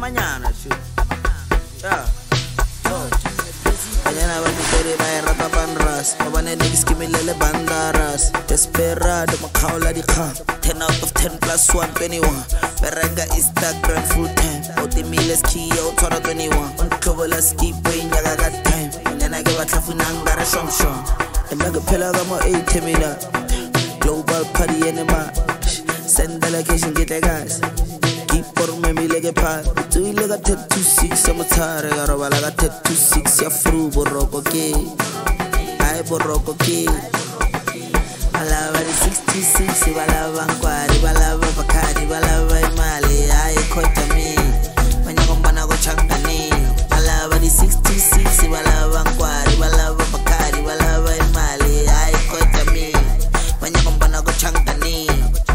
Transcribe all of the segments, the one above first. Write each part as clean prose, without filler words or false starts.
mañana, yeah. Mañana va mi tori va a rata panras. No van a niggas give me lele bandaras. Desperado, makaula di kha. 10 out of 10 plus 1, 21. Beranga Instagram full time. Oti miles kiyo, tora 21. On cover keep waiting, I got time. And then I give a tafunang, got a shom shom. And I get pilla gamo 8 minutes. Global party anima. Send delegation, get the guys. Keep for me like a pie. Do you like a 26? I'm a tired. I got like a 26. You're through, Boroko K. I Boroko K. I love it 66. I love Anquari. I love Bacari. I love Mali. I quite a me. When you're going to go Chankani. I love it 66. I love Anquari. I love Bacari. I love Mali. I quite a me. When you're going to go Chankani.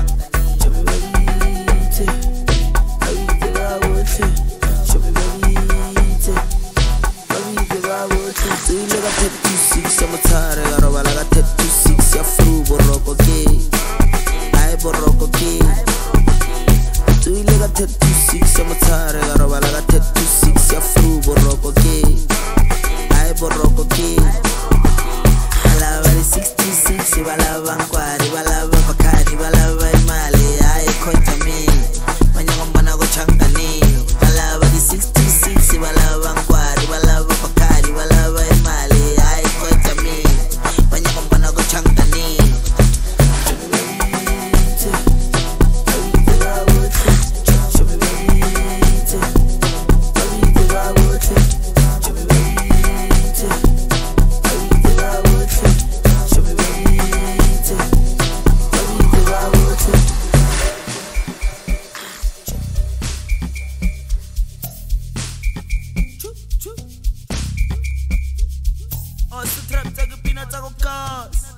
Do you look at 26? I'm a tired. I got over like a 26. You're through, Boroko K. I Boroko K. Do you look at 26? I'm a tired. I got over like a 26. You're through, Boroko K. I Boroko K. I love it 66. I love Anquari. I love Bacari. I love Mali. I quite a me. When you're going to go Chankani. I love it 66. I love Anquari. I love Bacari. I love Mali. I quite a me. When you're going to go Chankani. Oh, it's the trap, take a peanut, take a gas.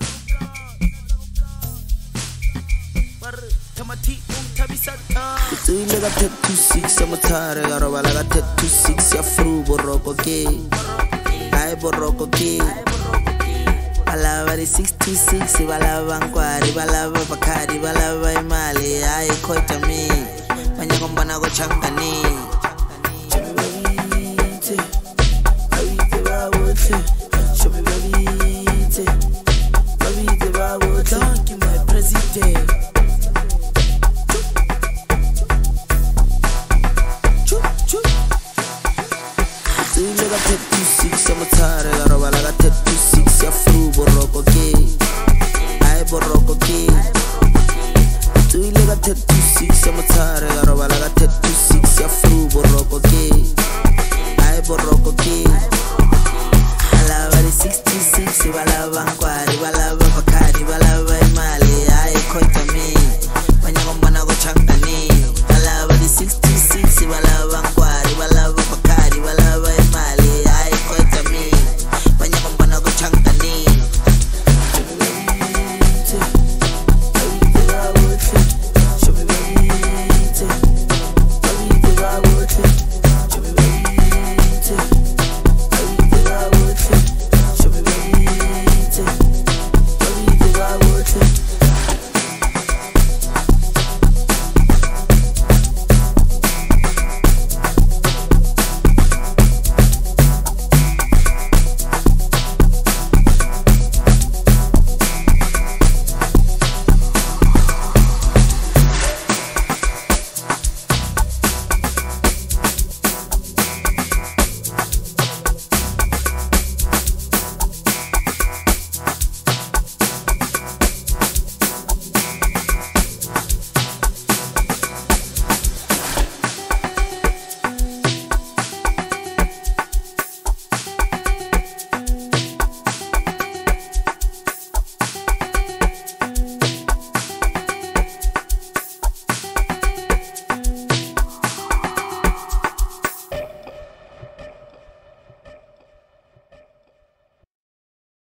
Do you look at 26? I'm a tired. I got over like a 26. You're through, Boroko K. I Boroko K. I love it 66. I love Anquari. I love Bacari. I love Mali. I quite a me. When you're going to go Chankani. Show me baby, don't give my president. Do you look at 26? I'm a tired. I got over like a 36. You're through, Boroko K. I Boroko K. Do you look at 36? I'm a tired. I got over